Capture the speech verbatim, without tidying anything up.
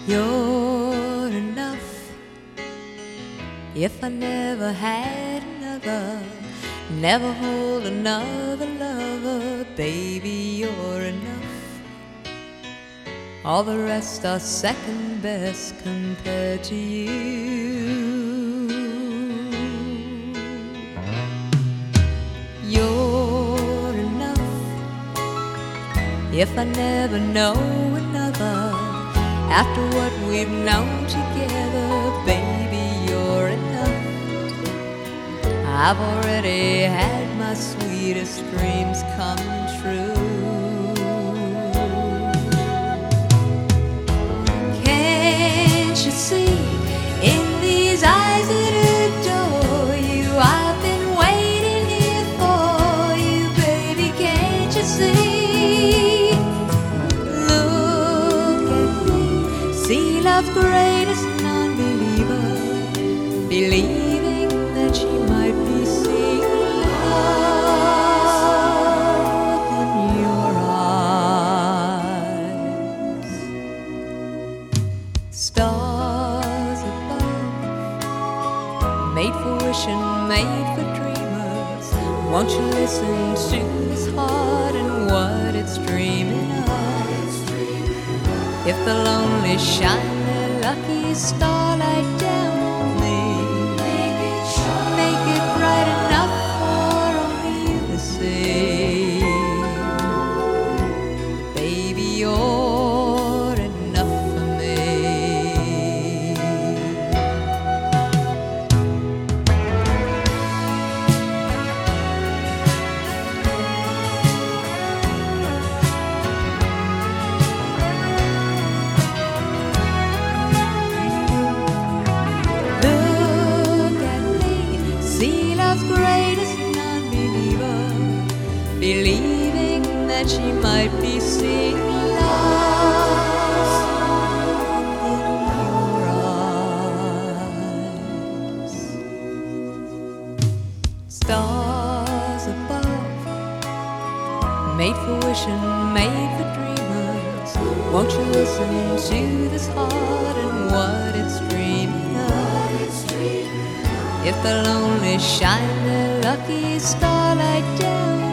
You're enough. If I never had another, never hold another lover, baby, you're enough. All the rest are second best compared to you. You're enough. If I never know another, after what we've known together, baby, you're enough. I've already had my sweetest dreams come true. Can't you see, in these eyes that adore you, I've been waiting here for you, baby, can't you see? Look at me, see love's greatest non-believer, believing that she might be seeing love in your eyes. Stars above, made for wishing, made for dreamers. Won't you listen to this heart and what it's dreaming of? If the lonely shine their lucky starlight down on me, make it shine, make it bright enough for only you to see. Baby, you're enough for me. Look at me, see love's greatest non-believer, believing that she might be seeing love in your eyes. Stars above, made for wishing, made for dreamers. Won't you listen to this heart and what it's dreaming of? If the lonely shine their lucky starlight down